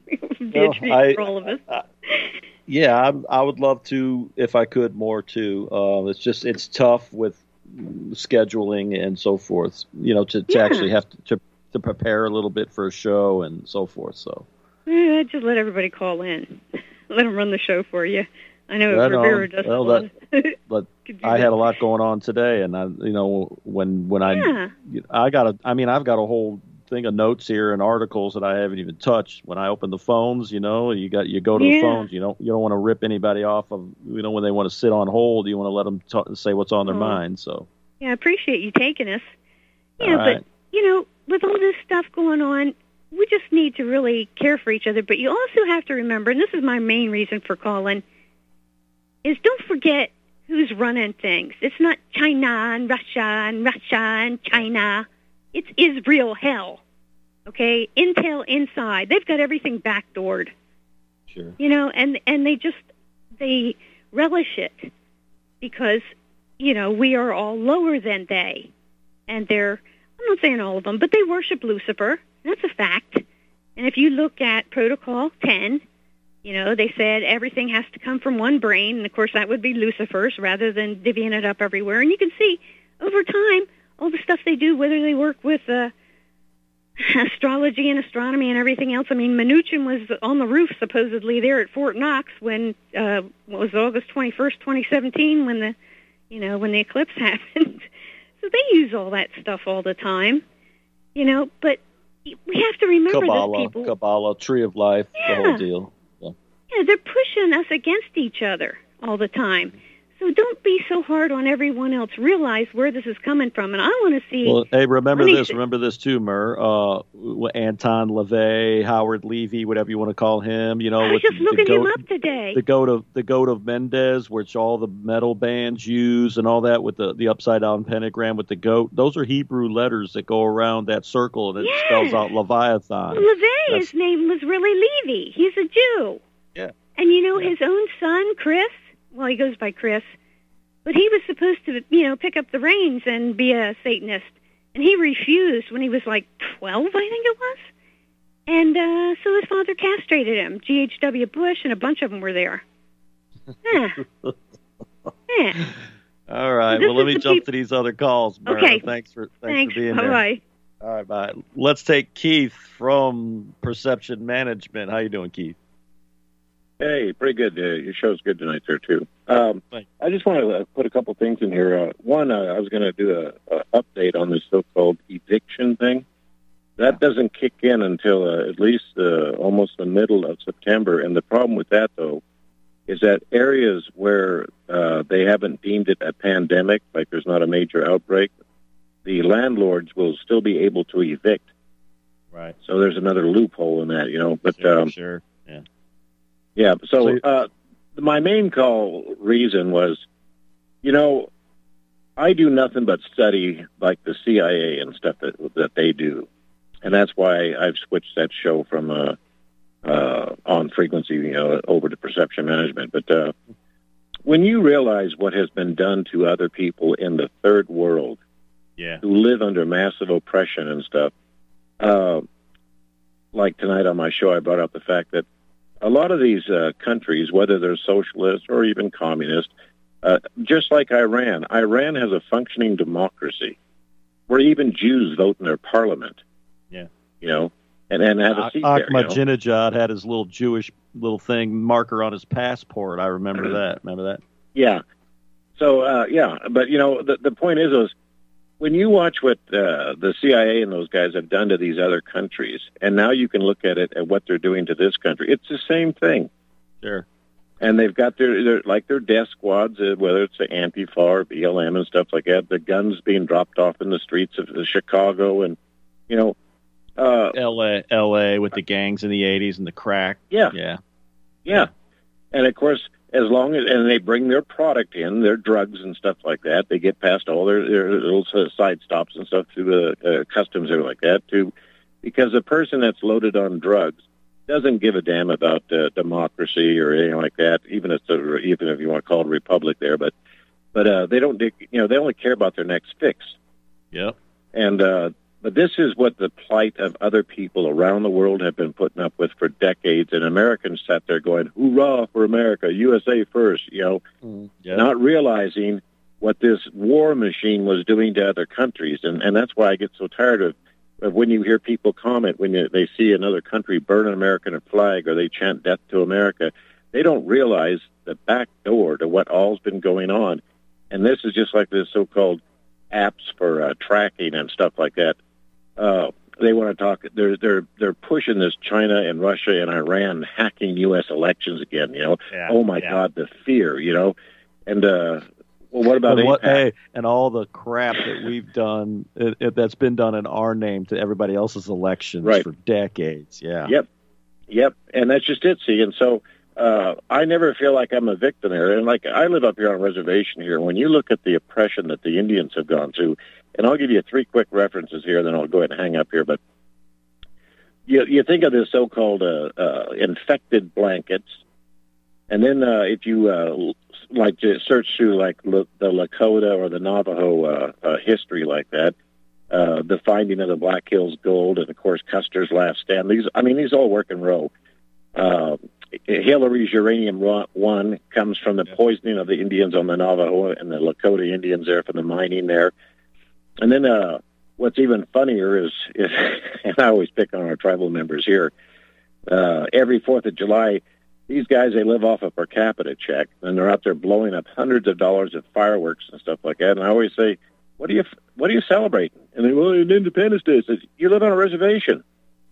Well, I, for all of us. I, yeah, I, I would love to if I could more too. Uh, it's just it's tough with scheduling and so forth. You know, to, to Yeah. actually have to, to to prepare a little bit for a show and so forth. So Yeah, just let everybody call in. Let them run the show for you. I know I know. Rivera does Well, one. but Could do I that. had a lot going on today, and I, you know, when when Yeah. I I got a, I mean, I've got a whole thing of notes here and articles that I haven't even touched. When I open the phones, you know, you got you go to Yeah. the phones. You don't you don't want to rip anybody off of. You know, when they want to sit on hold, you want to let them talk, say what's on their Oh. mind. So Yeah, I appreciate you taking us. Yeah, All but, right. you know, with all this stuff going on, we just need to really care for each other. But you also have to remember, and this is my main reason for calling, is don't forget who's running things. It's not China and Russia and Russia and China. It's Israel hell, okay? Intel inside. They've got everything backdoored, sure. you know, and, and they just, they relish it because, you know, we are all lower than they. And they're, I'm not saying all of them, but they worship Lucifer. That's a fact. And if you look at Protocol ten, you know, they said everything has to come from one brain, and of course that would be Lucifer's rather than divvying it up everywhere. And you can see over time all the stuff they do, whether they work with uh, astrology and astronomy and everything else. I mean, Mnuchin was on the roof supposedly there at Fort Knox when uh, what was it, August twenty-first, twenty seventeen, when the, you know, when the eclipse happened. So they use all that stuff all the time, you know. But we have to remember Kabbalah, those people. Kabbalah, Tree of Life, Yeah. the whole deal. Yeah. Yeah, they're pushing us against each other all the time. So don't be so hard on everyone else. Realize where this is coming from. And I want to see... Well, hey, remember Let me this. see- Remember this too, Mur. Uh, Anton LaVey, Howard Levy, whatever you want to call him. You know, I was with just the, looking the him goat, up today. the goat of the goat of Mendez, which all the metal bands use, and all that with the, the upside down pentagram with the goat. Those are Hebrew letters that go around that circle, and it Yeah. spells out Leviathan. Well, LaVey, That's- his name was really Levy. He's a Jew. Yeah. And you know, Yeah. his own son, Chris, well, he goes by Chris, but he was supposed to, you know, pick up the reins and be a Satanist. And he refused when he was like twelve, I think it was. And uh, so his father castrated him. G H W Bush and a bunch of them were there. Yeah. Yeah. All right. This Well, let is me the jump peop- to these other calls, Mur. Okay. Thanks for thanks, Thanks. for being there. Bye-bye. All right, bye. Let's take Keith from Perception Management. How you doing, Keith? Hey, pretty good. Uh, your show's good tonight there, too. Um, Thanks. I just want to uh, put a couple things in here. Uh, one, uh, I was going to do a, a update on this so-called eviction thing. That doesn't kick in until uh, at least uh, almost the middle of September. And the problem with that, though, is that areas where uh, they haven't deemed it a pandemic, like there's not a major outbreak, the landlords will still be able to evict. Right. So there's another loophole in that, you know. But Sure. um, sure. Yeah. Yeah, so So- uh, my main call reason was, you know, I do nothing but study like the C I A and stuff that that they do, and that's why I've switched that show from uh, uh, on frequency, you know, over to Perception Management. But uh, when you realize what has been done to other people in the third world Yeah. who live under massive oppression and stuff, uh, like tonight on my show, I brought up the fact that a lot of these uh, countries, whether they're socialist or even communist, uh, just like Iran, Iran has a functioning democracy where even Jews vote in their parliament. Yeah. You know, and, and have a seat there. You know? Ahmadinejad had his little Jewish little thing marker on his passport. I remember that. Remember that? Yeah. So, uh, yeah, but, you know, the, the point is, is when you watch what uh, the C I A and those guys have done to these other countries, and now you can look at it at what they're doing to this country, it's the same thing. Sure. And they've got their, their like their death squads, uh, whether it's the Antifa or B L M and stuff like that, the guns being dropped off in the streets of uh, Chicago and, you know. Uh, L A, L A with the gangs in the eighties and the crack. Yeah. Yeah. Yeah. And, of course, as long as, and they bring their product in, their drugs and stuff like that, they get past all their, their little side stops and stuff through the uh, customs or like that, to, because the person that's loaded on drugs doesn't give a damn about uh, democracy or anything like that, even if, the, even if you want to call it a republic there, but, but uh, they don't, you know, they only care about their next fix. Yep. And, uh, but this is what the plight of other people around the world have been putting up with for decades, and Americans sat there going, hoorah for America, U S A first, you know, Mm, yep. not realizing what this war machine was doing to other countries. And, and that's why I get so tired of, of when you hear people comment, when you, they see another country burn an American flag or they chant death to America, they don't realize the back door to what all's been going on. And this is just like the so-called apps for uh, tracking and stuff like that. Uh, they want to talk. They're they're they're pushing this China and Russia and Iran hacking U S elections again. You know, Yeah, oh my yeah. God, the fear. You know, and uh, well, what about and, what, AIPAC? hey, and all the crap that we've done it, it, that's been done in our name to everybody else's elections Right. for decades. Yeah. Yep, yep, and that's just it. See, and so uh, I never feel like I'm a victim there. And like I live up here on a reservation here. When you look at the oppression that the Indians have gone through, and I'll give you three quick references here, then I'll go ahead and hang up here. But you you think of this so-called uh, uh, infected blankets. And then uh, if you uh, like to search through like L- the Lakota or the Navajo uh, uh, history like that, uh, the finding of the Black Hills Gold, and of course Custer's Last Stand. These, I mean, these all work in a row. Uh, Hillary's uranium one comes from the poisoning of the Indians on the Navajo and the Lakota Indians there from the mining there. And then uh, what's even funnier is, is, and I always pick on our tribal members here, uh, every fourth of July, these guys, they live off a per capita check, and they're out there blowing up hundreds of dollars of fireworks and stuff like that. And I always say, what do you what are you celebrating? And they, well, in Independence Day, says, you live on a reservation.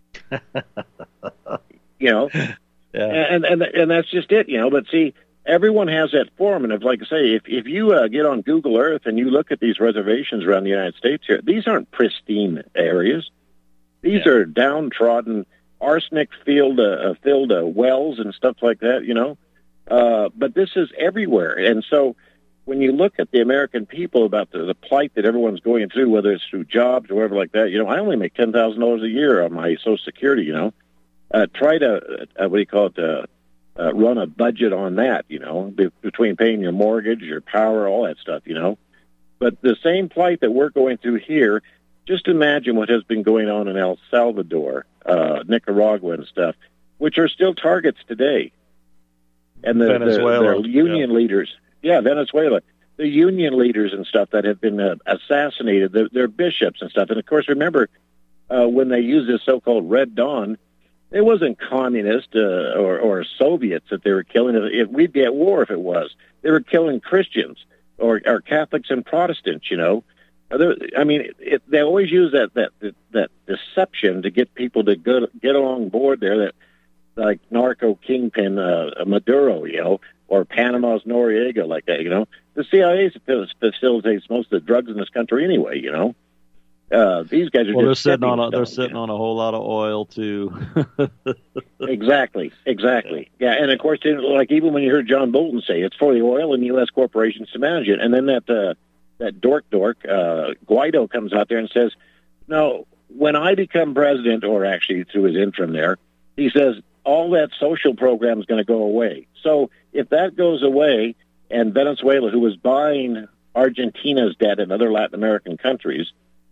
You know, yeah. and, and and that's just it, you know. But see, everyone has that form, and if, like I say, if if you uh, get on Google Earth and you look at these reservations around the United States here, these aren't pristine areas. These yeah. are downtrodden, arsenic-filled uh, filled uh, wells and stuff like that, you know. Uh, but this is everywhere, and so when you look at the American people about the, the plight that everyone's going through, whether it's through jobs or whatever like that, you know, I only make ten thousand dollars a year on my Social Security, you know. Uh, try to, uh, what do you call it, uh, uh, run a budget on that, you know, be- between paying your mortgage, your power, all that stuff, you know. But the same plight that we're going through here, just imagine what has been going on in El Salvador, uh, Nicaragua and stuff, which are still targets today. And the, Venezuela. the, the union yeah. leaders, yeah, Venezuela, the union leaders and stuff that have been uh, assassinated, their, their bishops and stuff. And, of course, remember, uh, when they used this so-called Red Dawn, it wasn't communist uh, or, or Soviets that they were killing. If we'd be at war if it was. They were killing Christians or, or Catholics and Protestants, you know. I mean, it, they always use that, that that that deception to get people to go, get along board there, that like narco kingpin uh, Maduro, you know, or Panama's Noriega, like that, you know. The C I A facilitates most of the drugs in this country anyway, you know. Uh, these guys are well, just they're sitting on a, stones, they're sitting you know? on a whole lot of oil too. Exactly, exactly. Yeah. yeah, and of course, like even when you heard John Bolton say it's for the oil and U S corporations to manage it, and then that uh, that dork dork uh, Guaido comes out there and says, "No, when I become president, or actually through his interim there, he says all that social program is going to go away. So if that goes away, and Venezuela, who was buying Argentina's debt and other Latin American countries."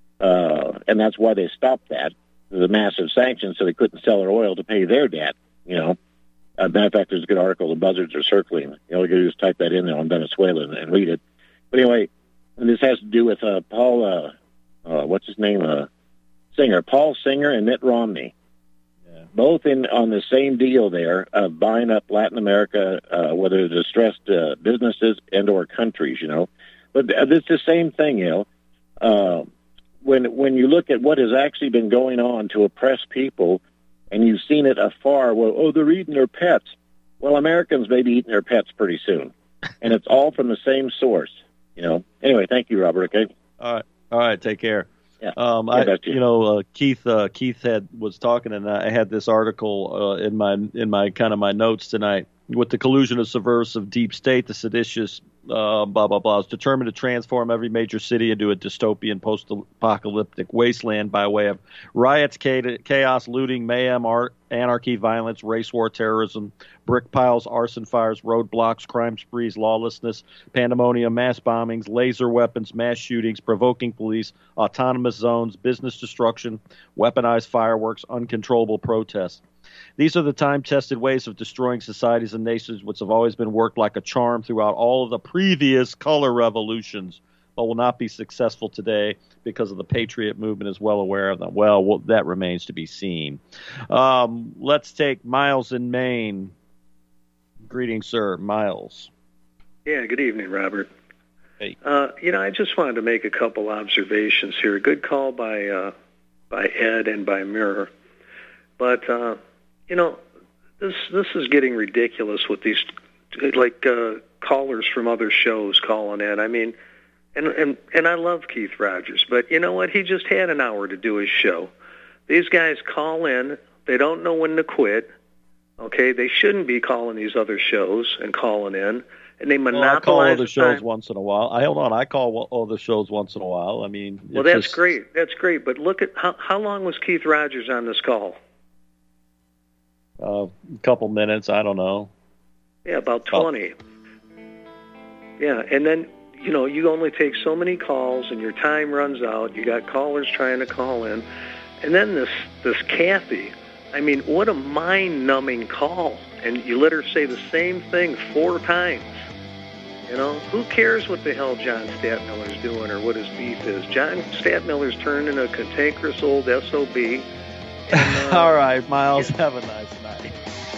Uh, and that's why they stopped that. The massive sanctions, so they couldn't sell their oil to pay their debt, you know. Uh, matter of fact, there's a good article, the buzzards are circling. You know, all you got to do is type that in there on Venezuela and, and read it. But anyway, and this has to do with uh, Paul, uh, uh, what's his name, uh, Singer, Paul Singer and Mitt Romney. Yeah. Both in on the same deal there, uh, buying up Latin America, uh, whether distressed uh, businesses and or countries, you know. But uh, it's the same thing, you know. Uh, When when you look at what has actually been going on to oppress people, and you've seen it afar, well, oh, they're eating their pets. Well, Americans may be eating their pets pretty soon, and it's all from the same source, you know. Anyway, thank you, Robert. Okay. All right. All right. Take care. Yeah. Um, I, you. you know, uh, Keith uh, Keith had was talking, and I had this article uh, in my in my kind of my notes tonight. With the collusion of subversive deep state, the seditious uh, blah blah blah is determined to transform every major city into a dystopian post-apocalyptic wasteland by way of riots, chaos, looting, mayhem, art, anarchy, violence, race war, terrorism, brick piles, arson fires, roadblocks, crime sprees, lawlessness, pandemonium, mass bombings, laser weapons, mass shootings, provoking police, autonomous zones, business destruction, weaponized fireworks, uncontrollable protests. These are the time-tested ways of destroying societies and nations which have always been worked like a charm throughout all of the previous color revolutions, but will not be successful today because of the Patriot movement is well aware of them. Well, well that remains to be seen. Um, let's take Miles in Maine. Greetings, sir. Miles. Yeah, good evening, Robert. Hey. Uh, you know, I just wanted to make a couple observations here. Good call by uh, by Ed and by Mirror. But, uh, you know, this this is getting ridiculous with these, like, uh, callers from other shows calling in. I mean, and, and, and I love Keith Rogers, but you know what? He just had an hour to do his show. These guys call in. They don't know when to quit. Okay? They shouldn't be calling these other shows and calling in. And they monopolize well, I call other the shows time. once in a while. I hold on. I call other shows once in a while. I mean, well, that's just... great. That's great. But look at how how long was Keith Rogers on this call? A uh, couple minutes, I don't know. Yeah, about twenty. Oh. Yeah, and then, you know, you only take so many calls and your time runs out. You got callers trying to call in. And then this, this Kathy, I mean, what a mind-numbing call. And you let her say the same thing four times. You know, who cares what the hell John Stadtmiller's doing or what his beef is? John Stadtmiller's turned into a cantankerous old S O B. And, uh, all right, Miles, yeah. Have a nice night.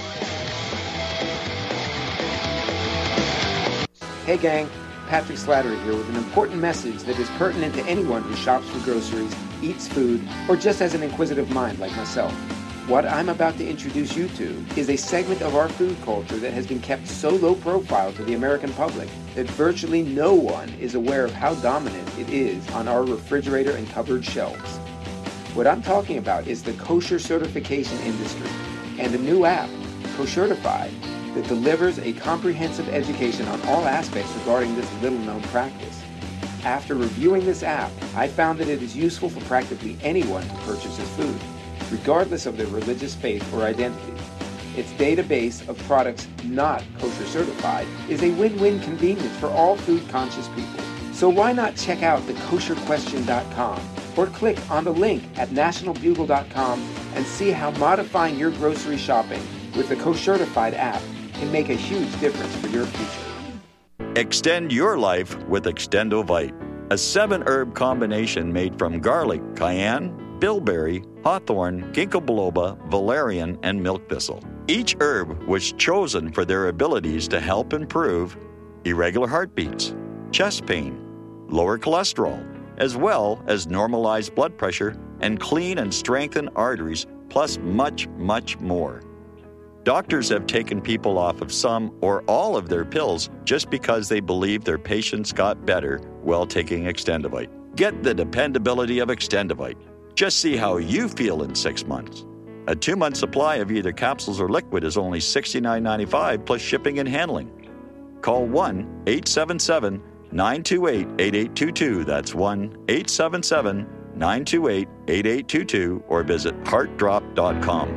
Hey, gang. Patrick Slattery here with an important message that is pertinent to anyone who shops for groceries, eats food, or just has an inquisitive mind like myself. What I'm about to introduce you to is a segment of our food culture that has been kept so low profile to the American public that virtually no one is aware of how dominant it is on our refrigerator and cupboard shelves. What I'm talking about is the kosher certification industry and a new app, Koshertified, that delivers a comprehensive education on all aspects regarding this little-known practice. After reviewing this app, I found that it is useful for practically anyone who purchases food, regardless of their religious faith or identity. Its database of products not kosher certified is a win-win convenience for all food-conscious people. So why not check out the kosher question dot com or click on the link at national bugle dot com and see how modifying your grocery shopping with the Koshertified app can make a huge difference for your future. Extend your life with Extendovite, a seven-herb combination made from garlic, cayenne, bilberry, hawthorn, ginkgo biloba, valerian, and milk thistle. Each herb was chosen for their abilities to help improve irregular heartbeats, chest pain, lower cholesterol, as well as normalize blood pressure and clean and strengthen arteries, plus much, much more. Doctors have taken people off of some or all of their pills just because they believe their patients got better while taking Extendovite. Get the dependability of Extendovite. Just see how you feel in six months. A two-month supply of either capsules or liquid is only sixty-nine dollars and ninety-five cents plus shipping and handling. Call one eight seven seven, nine two eight, eight eight two two. That's one eight seven seven, nine two eight, eight eight two two or visit heart drop dot com.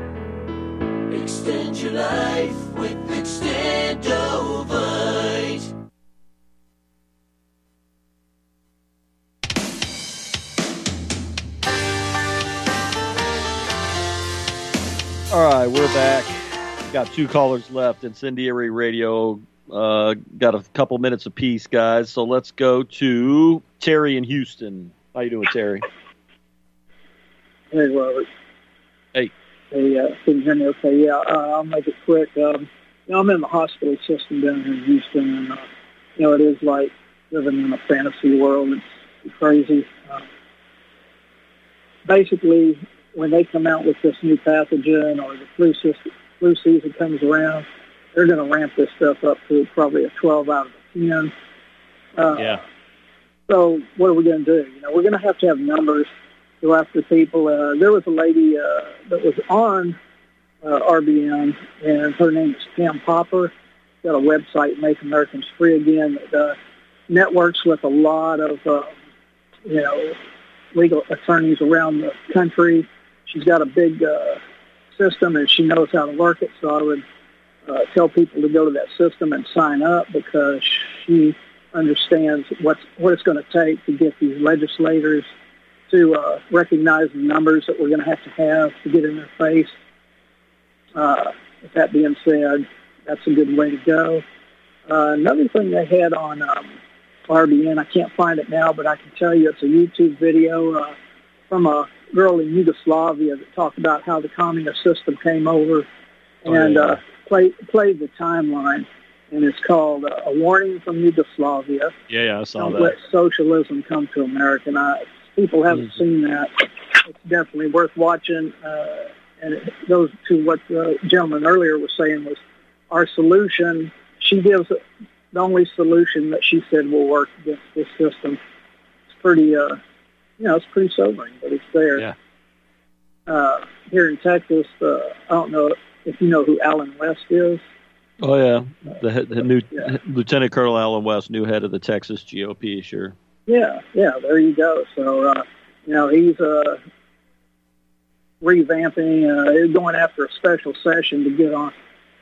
Extend your life with Extendovite. All right, we're back. Got two callers left. Incendiary Radio. Uh, got a couple minutes apiece, guys. So let's go to Terry in Houston. How you doing, Terry? Hey, Robert. Hey. Hey, uh, can you hear me okay? Yeah, uh, I'll make it quick. Um, you know, I'm in the hospital system down here in Houston, and, uh, you know, it is like living in a fantasy world. It's crazy. Uh, basically, when they come out with this new pathogen or the flu, system, flu season comes around, they're going to ramp this stuff up to probably a twelve out of ten. Uh, yeah. So what are we going to do? You know, we're going to have to have numbers go after people. Uh, there was a lady uh, that was on uh, R B N, and her name is Pam Popper. She's got a website, Make Americans Free Again, that uh, networks with a lot of, uh, you know, legal attorneys around the country. She's got a big uh, system, and she knows how to work it. So I would uh, tell people to go to that system and sign up, because she understands what's, what it's going to take to get these legislators to uh, recognize the numbers that we're going to have to have to get in their face. Uh, with that being said, that's a good way to go. Uh, another thing they had on um, R B N, I can't find it now, but I can tell you it's a YouTube video uh, from a girl in Yugoslavia that talked about how the communist system came over, and oh, yeah. uh, play, played the timeline, and it's called uh, A Warning from Yugoslavia. Yeah, yeah, I saw Don't that. Let Socialism Come to America. And I, people haven't mm-hmm. seen that. It's definitely worth watching, uh, and it goes to what the gentleman earlier was saying was our solution. She gives the only solution that she said will work against this system. It's pretty, uh, you know, it's pretty sobering, but it's there. Yeah. Uh, here in Texas, uh, I don't know if you know who Alan West is. Oh, yeah. The, head, the new yeah. Lieutenant Colonel Alan West, new head of the Texas G O P, sure. Yeah, yeah, there you go. So, uh, you know, he's uh, revamping, uh, going after a special session to get on uh,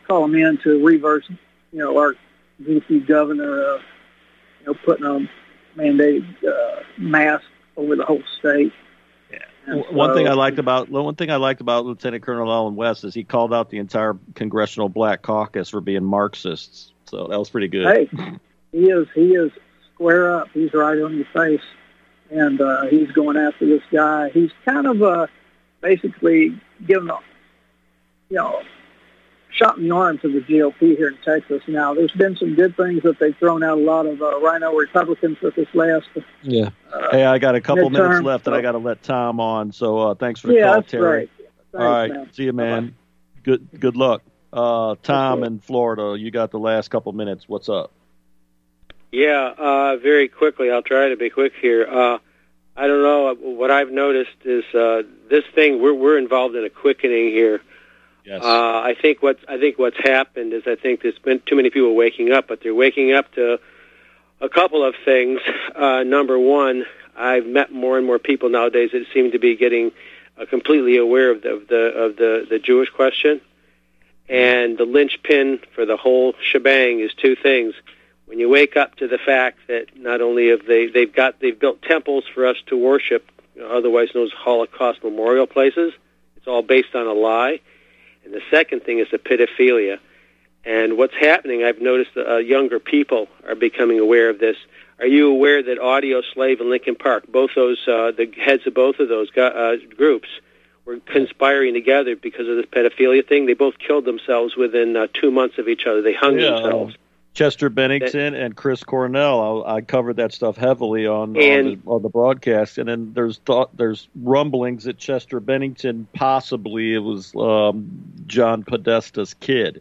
call them in to reverse, you know, our goofy governor, uh, you know, putting a mandated uh, mask over the whole state. And one so, thing I liked about one thing I liked about Lieutenant Colonel Allen West is he called out the entire Congressional Black Caucus for being Marxists. So that was pretty good. Hey, he is he is square up. He's right on your face, and uh, he's going after this guy. He's kind of uh, basically giving a, you know, shot in the arm to the G O P here in Texas. Now, there's been some good things that they've thrown out a lot of uh, rhino Republicans with this last. Yeah. Uh, hey, I got a couple midterm, minutes left, so. and I got to let Tom on. So uh, thanks for the yeah, call, that's Terry. Right. Thanks, All right. man. See you, man. Bye-bye. Good good luck. Uh, Tom Okay. in Florida, you got the last couple minutes. What's up? Yeah, uh, very quickly. I'll try to be quick here. Uh, I don't know. What I've noticed is uh, this thing. We're we're involved in a quickening here. Yes. Uh, I think what I think what's happened is I think there's been too many people waking up, but they're waking up to a couple of things. Uh, number one, I've met more and more people nowadays that seem to be getting uh, completely aware of the of the of the, the Jewish question, and the linchpin for the whole shebang is two things. When you wake up to the fact that not only have they they've got they've built temples for us to worship, otherwise known as Holocaust memorial places, it's all based on a lie. And the second thing is the pedophilia. And what's happening, I've noticed uh, younger people are becoming aware of this. Are you aware that Audio Slave and Lincoln Park, both those, uh, the heads of both of those uh, groups, were conspiring together because of this pedophilia thing? They both killed themselves within uh, two months of each other. They hung Yeah, themselves. um, Chester Bennington that, and Chris Cornell. I, I covered that stuff heavily on, and, on, the, on the broadcast. And then there's thought, there's rumblings that Chester Bennington possibly it was um, John Podesta's kid.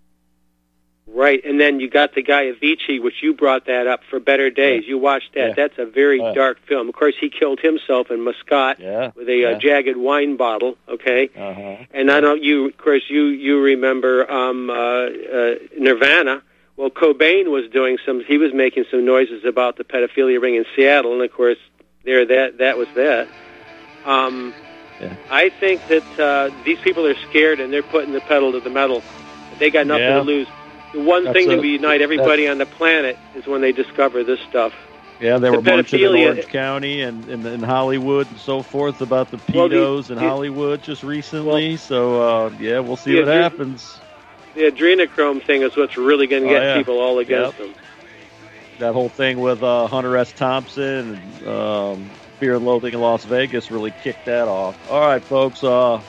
Right, and then you got the guy Avicii, which you brought that up for Better Days. Yeah. You watched that. Yeah. That's a very yeah. dark film. Of course, he killed himself in Muscat yeah. with a yeah. uh, jagged wine bottle, okay? Uh-huh. And I know you, of course, you, you remember um, uh, uh, Nirvana. Well, Cobain was doing some, he was making some noises about the pedophilia ring in Seattle, and of course, there that that was that. Um, yeah. I think that uh, these people are scared, and they're putting the pedal to the metal. They got nothing yeah. to lose. The one that's thing a, that will unite everybody on the planet is when they discover this stuff. Yeah, they the were marching in pedophilia- Orange County and, and in Hollywood and so forth about the Well, the- pedos in the- Hollywood just recently. So, uh, yeah, we'll see the what adre- happens. The adrenochrome thing is what's really going to Oh, get yeah. people all against Yep. them. That whole thing with uh, Hunter S. Thompson and um, Fear and Loathing in Las Vegas really kicked that off. All right, folks. Uh,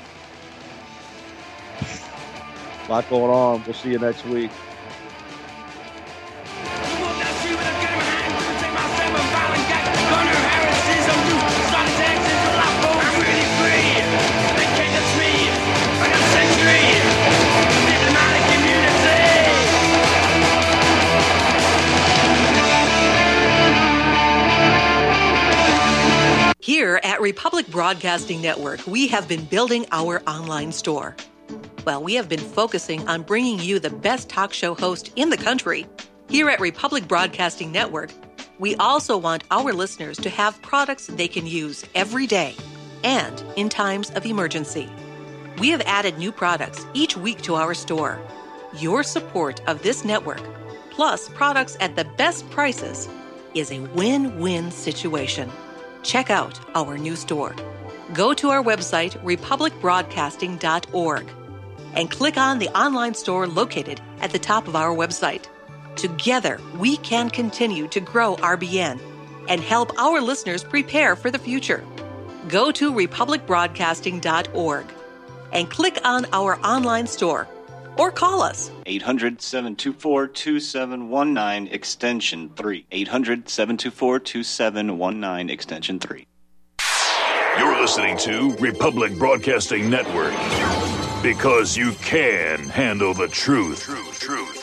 a lot going on. We'll see you next week. Here at Republic Broadcasting Network, we have been building our online store. Well, we have been focusing on bringing you the best talk show host in the country. Here at Republic Broadcasting Network, we also want our listeners to have products they can use every day and in times of emergency. We have added new products each week to our store. Your support of this network, plus products at the best prices, is a win-win situation. Check out our new store. Go to our website, republic broadcasting dot org, and click on the online store located at the top of our website. Together, we can continue to grow R B N and help our listeners prepare for the future. Go to republic broadcasting dot org and click on our online store or call us. eight hundred, seven two four, two seven one nine, extension three. eight hundred, seven two four, two seven one nine, extension three. You're listening to Republic Broadcasting Network. Because you can handle the truth. Truth, truth.